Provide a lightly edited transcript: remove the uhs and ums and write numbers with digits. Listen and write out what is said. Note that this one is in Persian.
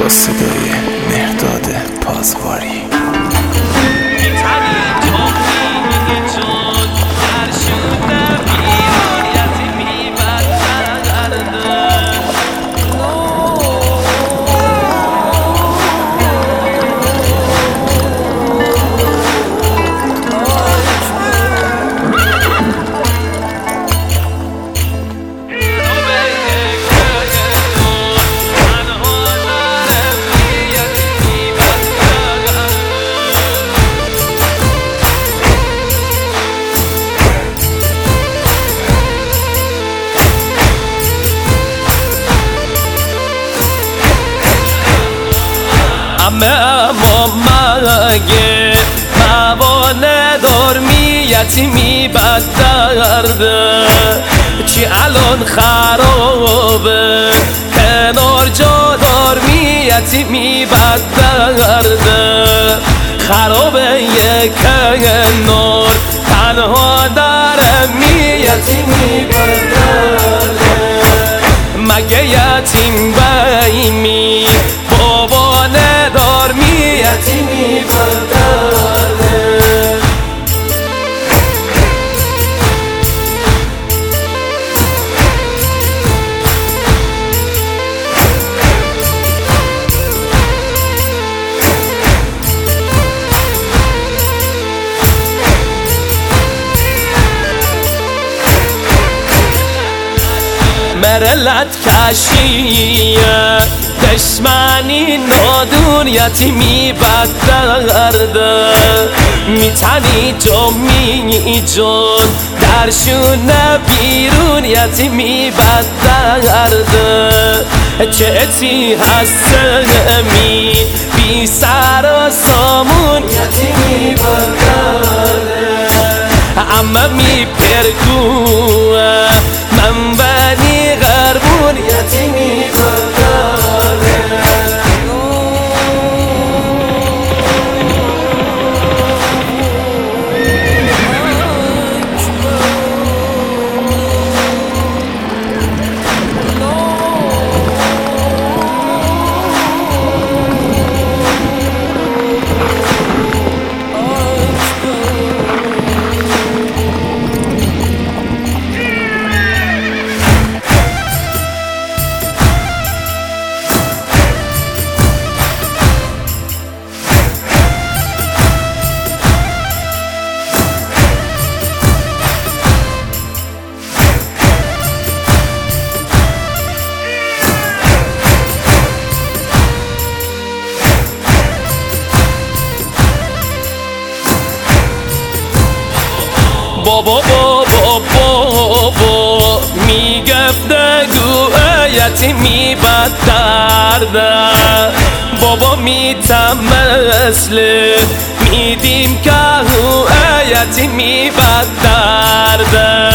با صدای مهداد پازواری. اما مگه موانع دارمی یتیمی بد درده چی الان خرابه کنار جا دارمی یتیمی بد درده خرابه یک کنار تنها درمی یتیمی بد درده مگه یتیم بیمی بابا ندار می یتیمی بردارده مرلت کشیه دشمنی نادون یتیمی بد درده میتنی جامی جان درشون بیرون یتیمی بد درده چه اتی هستمی بی سر و سامون یتیمی بد درده اما می پرگوه من بنی غربون یتیمی بد بابا بابا بابا میگفته گوه یتیمی بد درده بابا میتم مثل میدیم که گوه یتیمی بد درده